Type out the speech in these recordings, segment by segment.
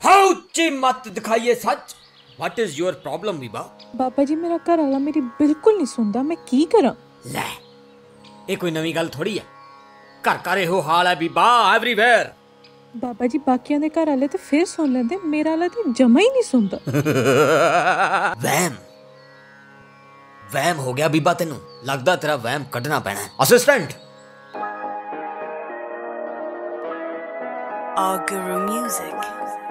How ऊंची मत दिखाइए सच। What is your problem Biba? बाबा जी मेरा घर वाला मेरी बिल्कुल नहीं सुनता, मैं की करा? ले ये कोई नवी गल थोड़ी है, घर घर एहो हाल है बीबा एवरीवेयर। बाबा जी बाकियां दे घर वाले तो फिर सुन लेंदे, मेरा वाला तो जमा ही नहीं सुनता। वहम वहम हो गया बीबा, तेनू लगदा तेरा वहम कढना पैना है। Assistant Guru Music।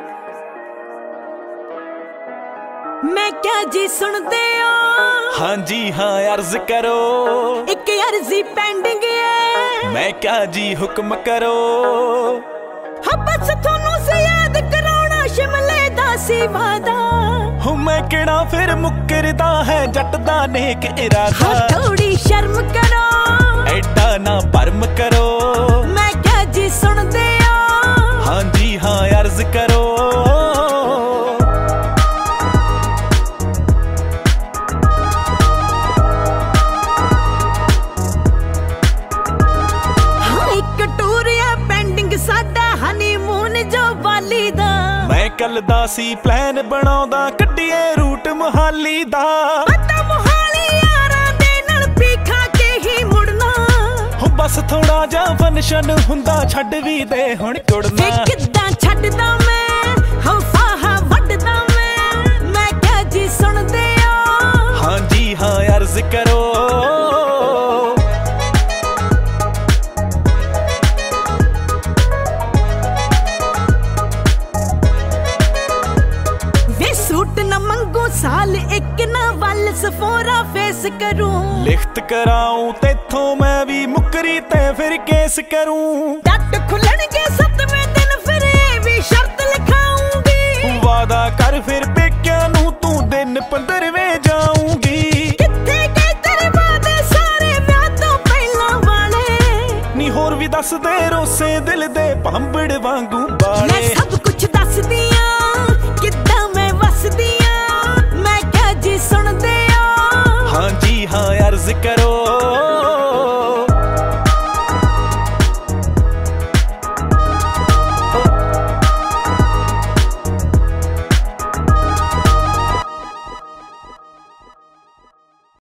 मैं क्या जी सुनते हो? हाँ जी हाँ अर्ज करो, एक अर्जी पेंडिंग है। मैं क्या जी हुक्म करो। हाँ बस थोनू से याद कराउणा शिमले दा सी वादा। हूँ मैं किड़ा फिर मुकरदा है जट दा नेक इरादा। हाँ थोड़ी शर्म करो, एडा ना भरम करो। मैं क्या जी सुनते हो? हाँ जी हाँ अर्ज करो। मैं कल दा सी प्लान बनाउंदा कड्डिए रूट मोहाली दा। पता मोहाली यारां दे नाल पी खा के ही मुड़ना। हो बस थोड़ा जा फंक्शन हुंदा छड्ड भी दे हुण कुड़ना। किद्दां छड्डदा मैं हो फाहा वड्डदा मैं क्या जी सुनदे हो? हाँ जी हाँ अर्ज करो। साल एक ना वल सफोरा फेस करूं। लिखत कराऊं तेथों मैं भी मुकरी ते फिर केस करूं। डट खुलणगे 7वें दिन फिर भी शर्त लिखाऊंगी। वादा कर फिर पेक्या नू तू दिन 15वें जाऊंगी। किथे गए तेरे वादे सारे विआह तो पहला वाले? नी होर भी दस दे रोसे दिल दे भांबड़ वांगू बाले।